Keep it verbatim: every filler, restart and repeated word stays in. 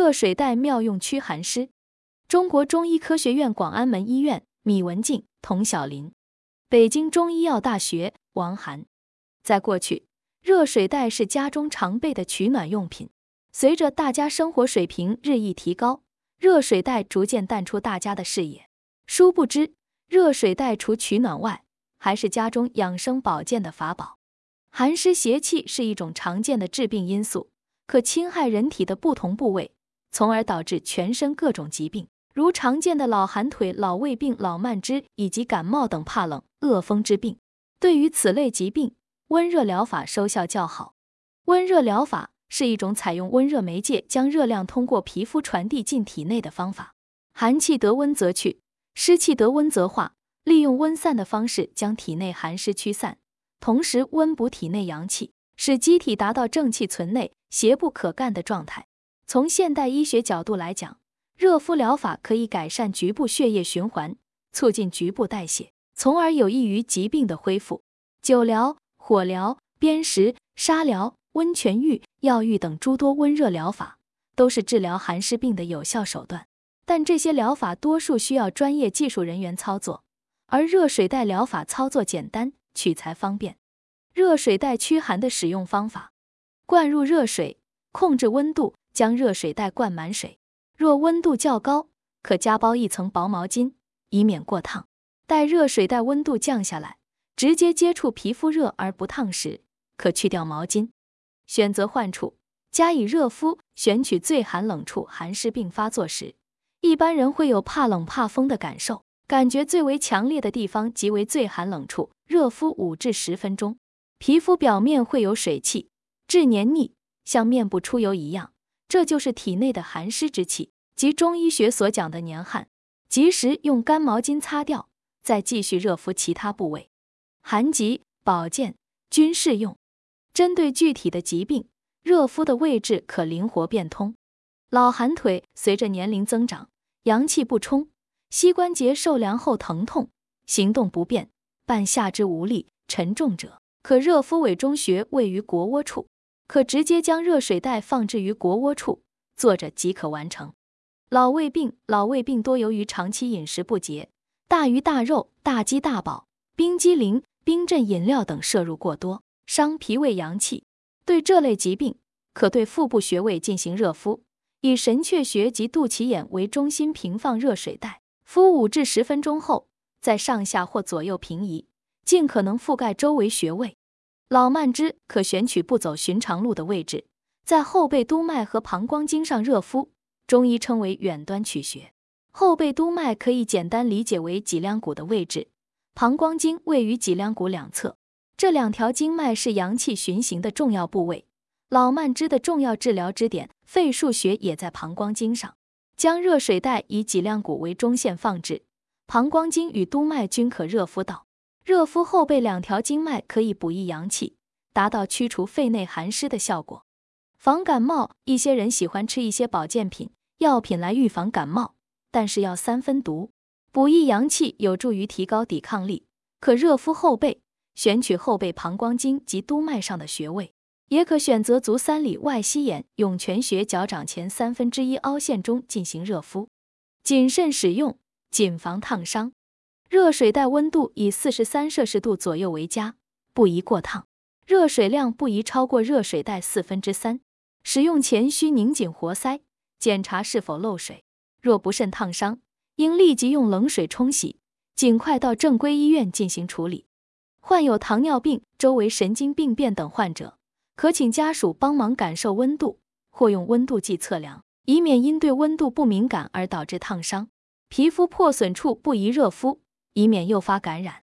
热水袋妙用驱寒湿。中国中医科学院广安门医院米文静、童晓林，北京中医药大学王涵。在过去，热水袋是家中常备的取暖用品。随着大家生活水平日益提高，热水袋逐渐淡出大家的视野。殊不知，热水袋除取暖外，还是家中养生保健的法宝。寒湿邪气是一种常见的致病因素，可侵害人体的不同部位，从而导致全身各种疾病，如常见的老寒腿、老胃病、老慢支以及感冒等怕冷、恶风之病。对于此类疾病，温热疗法收效较好。温热疗法是一种采用温热媒介将热量通过皮肤传递进体内的方法。寒气得温则去，湿气得温则化，利用温散的方式将体内寒湿驱散，同时温补体内阳气，使机体达到正气存内、邪不可干的状态。从现代医学角度来讲，热敷疗法可以改善局部血液循环，促进局部代谢，从而有益于疾病的恢复。灸疗、火疗、砭石、沙疗、温泉浴、药浴等诸多温热疗法，都是治疗寒湿病的有效手段。但这些疗法多数需要专业技术人员操作，而热水袋疗法操作简单，取材方便。热水袋驱寒的使用方法：灌入热水，控制温度，将热水袋灌满水。若温度较高，可加包一层薄毛巾，以免过烫。待热水袋温度降下来，直接接触皮肤热而不烫时，可去掉毛巾。选择患处，加以热敷。选取最寒冷处。寒湿病发作时，一般人会有怕冷怕风的感受，感觉最为强烈的地方即为最寒冷处。热敷五至十分钟，皮肤表面会有水汽，致黏腻，像面部出油一样，这就是体内的寒湿之气，即中医学所讲的黏汗。及时用干毛巾擦掉，再继续热敷其他部位。寒疾、保健均适用。针对具体的疾病，热敷的位置可灵活变通。老寒腿随着年龄增长，阳气不充，膝关节受凉后疼痛，行动不便，伴下肢无力、沉重者，可热敷委中穴位于腘窝处，可直接将热水袋放置于腘窝处，坐着即可完成。老胃病，老胃病多由于长期饮食不节，大鱼大肉、大鸡大饱、冰激凌、冰镇饮料等摄入过多，伤脾胃阳气。对这类疾病，可对腹部穴位进行热敷，以神阙穴及肚脐眼为中心平放热水袋，敷五至十分钟后，再上下或左右平移，尽可能覆盖周围穴位。老慢支可选取不走寻常路的位置，在后背督脉和膀胱经上热敷，中医称为远端取穴。后背督脉可以简单理解为脊梁骨的位置，膀胱经位于脊梁骨两侧，这两条经脉是阳气循行的重要部位。老慢支的重要治疗支点肺腧穴也在膀胱经上，将热水袋以脊梁骨为中线放置，膀胱经与督脉均可热敷到。热敷后背两条经脉可以补益阳气，达到驱除肺内寒湿的效果。防感冒，一些人喜欢吃一些保健品、药品来预防感冒，但是要三分毒。补益阳气有助于提高抵抗力，可热敷后背，选取后背膀胱经及督脉上的穴位，也可选择足三里外膝眼、涌泉穴脚掌前三分之一凹陷中进行热敷。谨慎使用，谨防烫伤。热水袋温度以四十三摄氏度左右为佳，不宜过烫。热水量不宜超过热水袋四分之三。使用前需拧紧活塞，检查是否漏水。若不慎烫伤，应立即用冷水冲洗，尽快到正规医院进行处理。患有糖尿病、周围神经病变等患者，可请家属帮忙感受温度，或用温度计测量，以免因对温度不敏感而导致烫伤。皮肤破损处不宜热敷，以免诱发感染。